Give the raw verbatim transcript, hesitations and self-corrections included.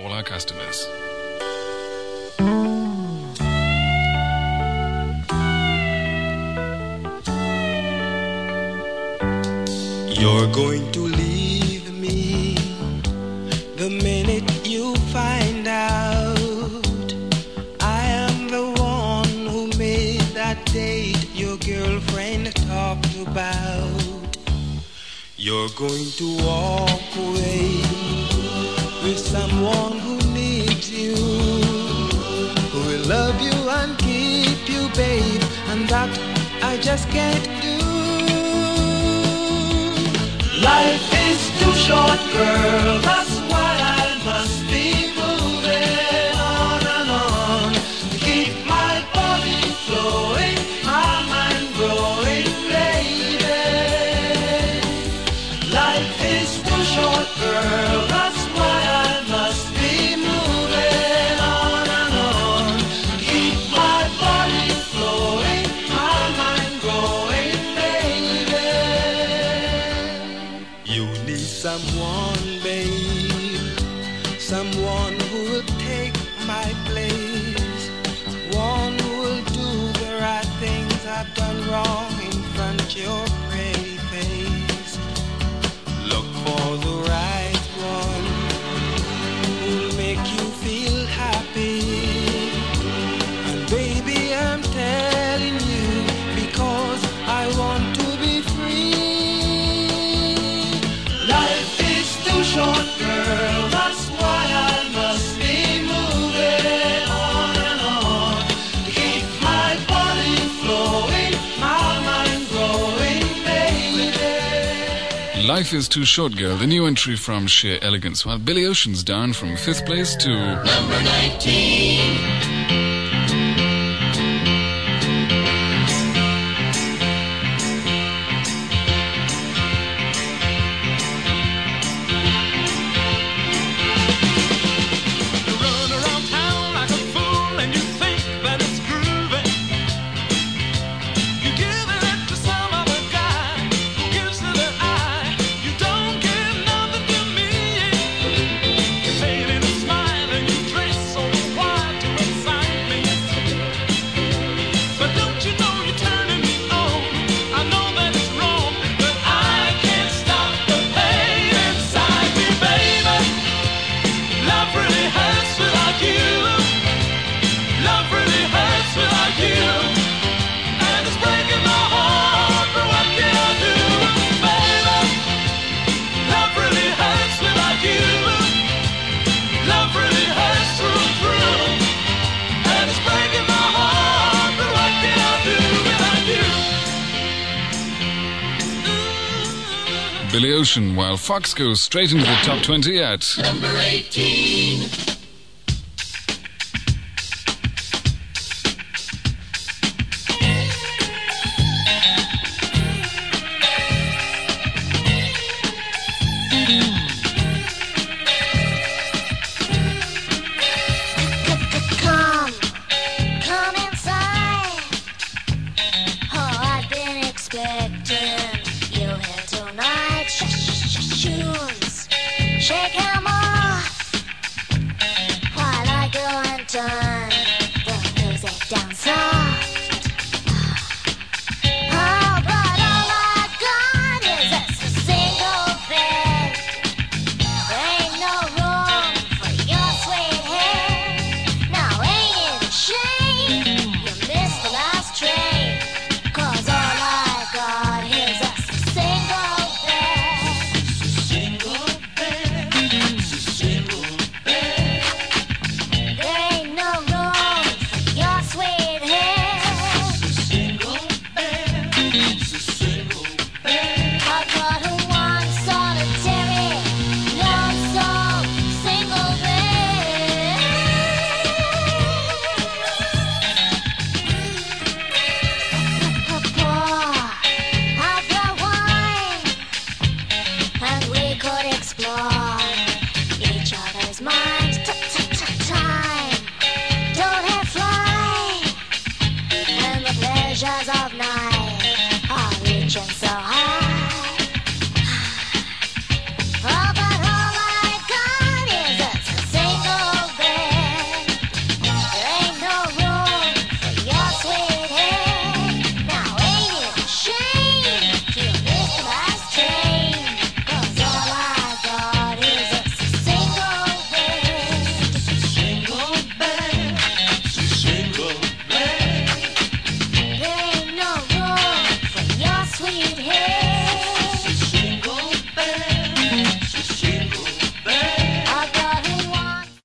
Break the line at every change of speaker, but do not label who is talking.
all our customers.
You're going to leave me the minute you find out I am the one who made that date your girlfriend talked about. You're going to walk away with someone who needs you, who will love you and keep you, babe, and that I just can't do. Life is too short, girl, that's why I must be moving on and on to keep my body flowing, my mind growing, baby. Life is too short, girl, that's why I must be moving on and on to keep my body flowing, my mind growing, baby. You need someone, babe, someone who will take my place, one who will do the right things I've done wrong in front of your pretty face. Look for the right one who'll make you feel happy. And baby, I'm telling you because I want to be free. Life is too short, girl, that's why I must be moving on and on to keep my body flowing, my mind growing, baby.
Life is Too Short, Girl, the new entry from Sheer Elegance, while Billy Ocean's down from fifth place to
Number nineteen.
You run around town like a fool and you think that it's groovy. You give it to some other guy who gives it an eye. You don't give nothing to me. You fade in a smile and you dress so wild to excite me. But don't you know you're turning me on? I know that it's wrong, but I can't stop the pain inside me, baby. Love really hurts without you. Love really hurts without you. And it's breaking my heart, but what can I do, baby? Love really hurts without you. Love really hurts through and through. And it's breaking my heart, but what can I do without you?
Billy Ocean, while Fox goes straight into the top twenty at
Number eighteen.